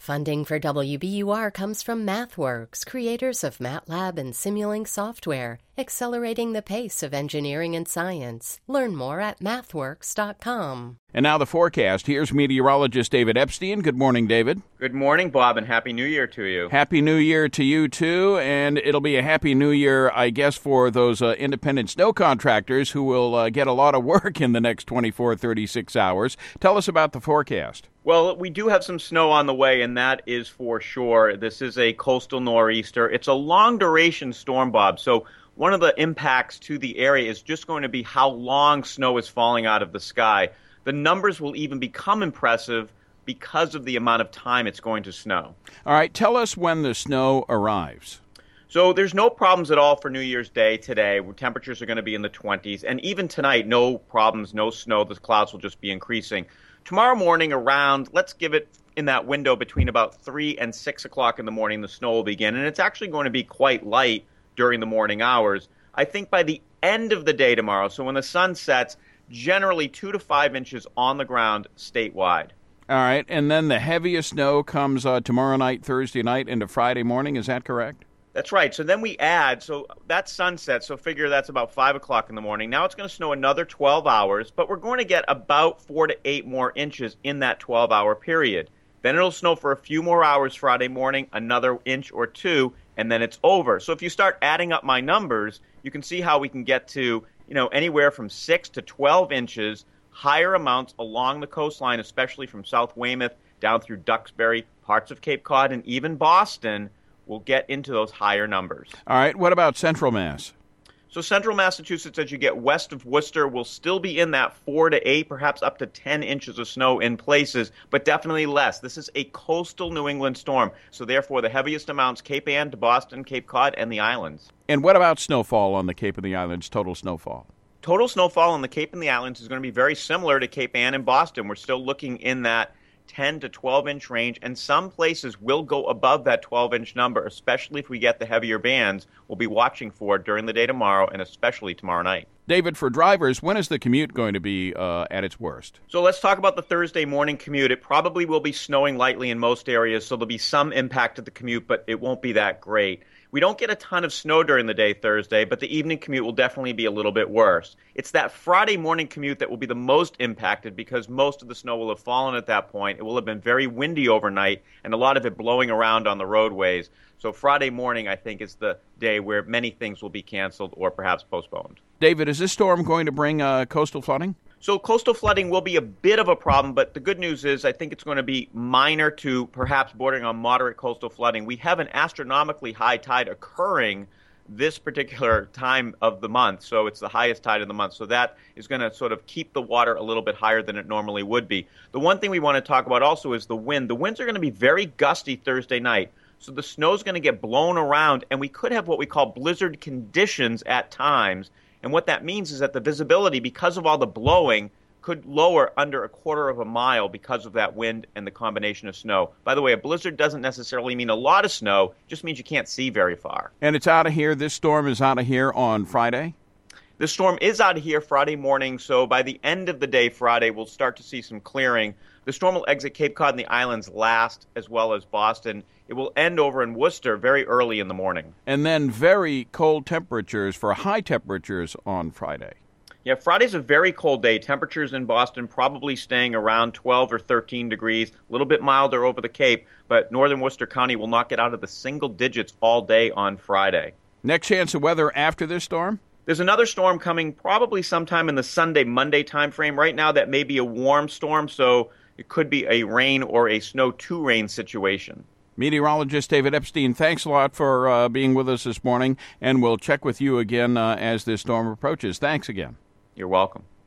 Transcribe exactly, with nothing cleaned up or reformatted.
Funding for W B U R comes from MathWorks, creators of MATLAB and Simulink software, accelerating the pace of engineering and science. Learn more at mathworks dot com. And now the forecast. Here's meteorologist David Epstein. Good morning, David. Good morning, Bob, and Happy New Year to you. Happy New Year to you, too. And it'll be a Happy New Year, I guess, for those uh, independent snow contractors who will uh, get a lot of work in the next twenty-four, thirty-six hours. Tell us about the forecast. Well, we do have some snow on the way, and that is for sure. This is a coastal nor'easter. It's a long-duration storm, Bob, so one of the impacts to the area is just going to be how long snow is falling out of the sky. The numbers will even become impressive because of the amount of time it's going to snow. All right, tell us when the snow arrives. So there's no problems at all for New Year's Day today, where temperatures are going to be in the twenties. And even tonight, no problems, no snow. The clouds will just be increasing. Tomorrow morning around, let's give it in that window between about three and six o'clock in the morning, the snow will begin. And it's actually going to be quite light during the morning hours. I think by the end of the day tomorrow, so when the sun sets, generally two to five inches on the ground statewide. All right, and then the heaviest snow comes uh, tomorrow night, Thursday night, into Friday morning. Is that correct? That's right. So then we add, so that's sunset, so figure that's about five o'clock in the morning. Now it's going to snow another twelve hours, but we're going to get about four to eight more inches in that twelve-hour period. Then it'll snow for a few more hours Friday morning, another inch or two, and then it's over. So if you start adding up my numbers, you can see how we can get to, you know, anywhere from six to twelve inches, higher amounts along the coastline, especially from South Weymouth down through Duxbury, parts of Cape Cod, and even Boston. We'll get into those higher numbers. All right. What about Central Mass? So Central Massachusetts, as you get west of Worcester, will still be in that four to eight, perhaps up to ten inches of snow in places, but definitely less. This is a coastal New England storm, so therefore the heaviest amounts Cape Ann to Boston, Cape Cod, and the islands. And what about snowfall on the Cape and the Islands, total snowfall? Total snowfall on the Cape and the Islands is going to be very similar to Cape Ann and Boston. We're still looking in that ten to twelve inch range, and some places will go above that twelve inch number, especially if we get the heavier bands we'll be watching for during the day tomorrow and especially tomorrow night. David, for drivers, when is the commute going to be uh, at its worst? So let's talk about the Thursday morning commute. It probably will be snowing lightly in most areas, so there'll be some impact to the commute, but it won't be that great. We don't get a ton of snow during the day Thursday, but the evening commute will definitely be a little bit worse. It's that Friday morning commute that will be the most impacted because most of the snow will have fallen at that point. It will have been very windy overnight and a lot of it blowing around on the roadways. So Friday morning, I think, is the day where many things will be canceled or perhaps postponed. David, is this storm going to bring uh, coastal flooding? So coastal flooding will be a bit of a problem, but the good news is I think it's going to be minor to perhaps bordering on moderate coastal flooding. We have an astronomically high tide occurring this particular time of the month, so it's the highest tide of the month. So that is going to sort of keep the water a little bit higher than it normally would be. The one thing we want to talk about also is the wind. The winds are going to be very gusty Thursday night, so the snow is going to get blown around, and we could have what we call blizzard conditions at times. And what that means is that the visibility, because of all the blowing, could lower under a quarter of a mile because of that wind and the combination of snow. By the way, a blizzard doesn't necessarily mean a lot of snow. It just means you can't see very far. And it's out of here. This storm is out of here on Friday? The storm is out of here Friday morning, so by the end of the day Friday, we'll start to see some clearing. The storm will exit Cape Cod and the islands last, as well as Boston. It will end over in Worcester very early in the morning. And then very cold temperatures for high temperatures on Friday. Yeah, Friday's a very cold day. Temperatures in Boston probably staying around twelve or thirteen degrees, a little bit milder over the Cape, but northern Worcester County will not get out of the single digits all day on Friday. Next chance of weather after this storm? There's another storm coming probably sometime in the Sunday, Monday timeframe. Right now, that may be a warm storm, so it could be a rain or a snow-to-rain situation. Meteorologist David Epstein, thanks a lot for uh, being with us this morning, and we'll check with you again uh, as this storm approaches. Thanks again. You're welcome.